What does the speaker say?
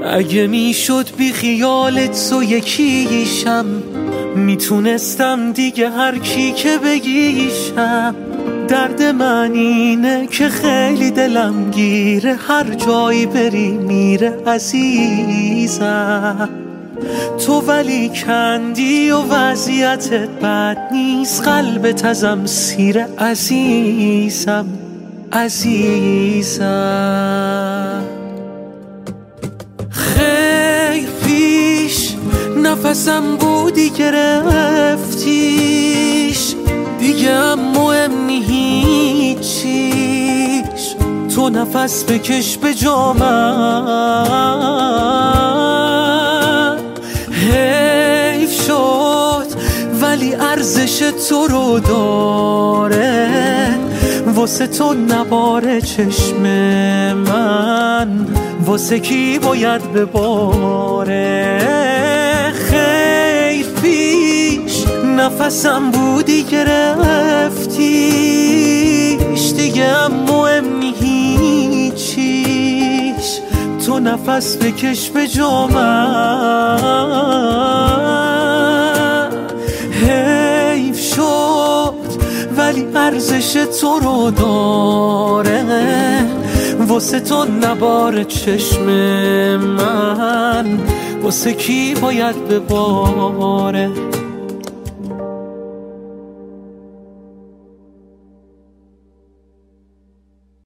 اگه میشد بی خیالت تو یکیشم، میتونستم دیگه هر کی که بگیشم. درد من اینه که خیلی دلم گیره، هر جایی بری میره عزیزم. تو ولی کندی و وضعیتت بد نیست، قلبت ازم سیره عزیزم عزیزم. خیلی پیش نفسم بودی گرفتیش، دیگه هم مهم نی هیچیش. تو نفس بکش به جا من، حیف شد ولی ارزش تو رو داره، واسه تو نباره چشم من، واسه کی باید بباره. خیلی پیش نفسم بودی گرفتیش، دیگه هم مهم نی هیچیش. تو نفس بکش به جا من، حیف شد ولی ارزش تو رو داره، واسه تو نباره چشم من، واسه کی باید بباره.